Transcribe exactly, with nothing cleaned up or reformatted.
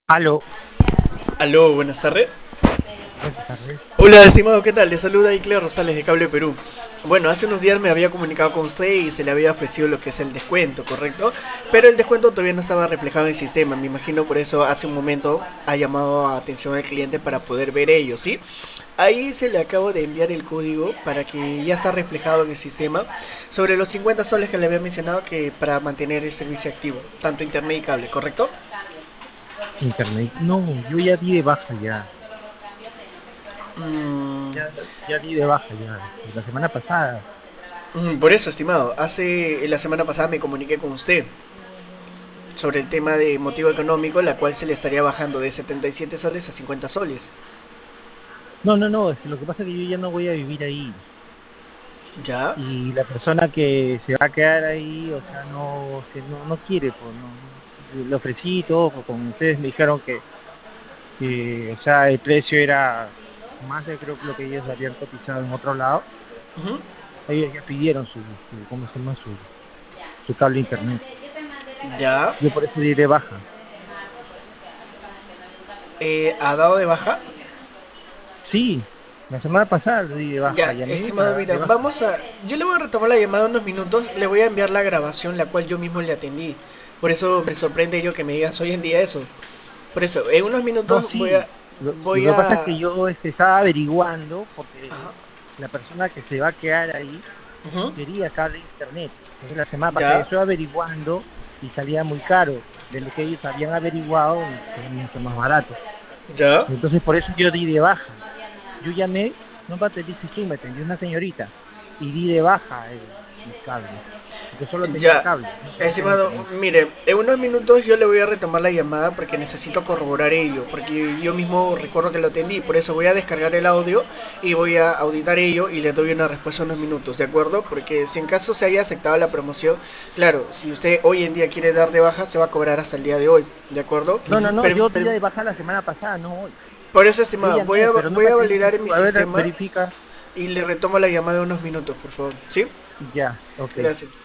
Aló, Aló, buenas tardes. buenas tardes. Hola, estimado, ¿qué tal? Le saluda Icle Rosales de Cable Perú. Bueno, hace unos días me había comunicado con usted y se le había ofrecido lo que es el descuento, ¿correcto? Pero el descuento todavía no estaba reflejado en el sistema. Me imagino por eso hace un momento ha llamado a atención al cliente para poder ver ello, ¿sí? Ahí se le acabo de enviar el código para que ya está reflejado en el sistema sobre los cincuenta soles que le había mencionado que para mantener el servicio activo, tanto internet y cable, ¿correcto? Internet. No, yo ya di de baja ya. Mm, Ya, ya di de baja ya. La semana pasada. Mm, Por eso, estimado, hace la semana pasada me comuniqué con usted sobre el tema de motivo económico, la cual se le estaría bajando de setenta y siete soles a cincuenta soles. No, no, no, es que lo que pasa es que yo ya no voy a vivir ahí. ¿Ya? Y la persona que se va a quedar ahí, o sea, no, es que no, no quiere, pues no, no. Le ofrecí y todo, pues, como ustedes me dijeron que, que, o sea, el precio era más de creo que lo que ellos habían cotizado en otro lado. Ujú. Ellos ya pidieron su, su ¿cómo se llama? Su, su cable internet. ¿Ya? Yo por eso di de baja. Eh, ¿Ha dado de baja? Sí, la semana pasada le di de baja, Ya, llamé estimado, para dar mira, de baja. vamos a... Yo le voy a retomar la llamada unos minutos, le voy a enviar la grabación, la cual yo mismo le atendí. Por eso me sorprende yo que me digas hoy en día eso. Por eso, en unos No, minutos voy sí, a... lo, lo Voy que pasa es a... que yo este, estaba averiguando, Ajá. porque la persona que se va a quedar ahí Ujú. quería cable internet. Entonces la semana pasada ¿Ya? estoy averiguando y salía muy caro. De lo que ellos habían averiguado, era mucho más barato. ¿Ya? Entonces por eso yo di de baja. Yo llamé, no te dice tú, me atendió una señorita y di de baja el, el cable, porque solo tenía Ya, cable, no, no tenía estimado, internet. mire, en unos minutos yo le voy a retomar la llamada porque necesito corroborar ello, porque yo mismo recuerdo que lo atendí, por eso voy a descargar el audio y voy a auditar ello y le doy una respuesta en unos minutos, ¿de acuerdo? Porque si en caso se haya aceptado la promoción, claro, si usted hoy en día quiere dar de baja, se va a cobrar hasta el día de hoy, ¿de acuerdo? No, no, no, Pero, yo di pero- de baja la semana pasada, no hoy. por eso, Yo estimado, voy llamé, a, pero no voy me a atendiste validar en mi tú. A ver, sistema verifica. y le retomo la llamada en unos minutos, por favor, ¿sí? Ya, ok. Gracias.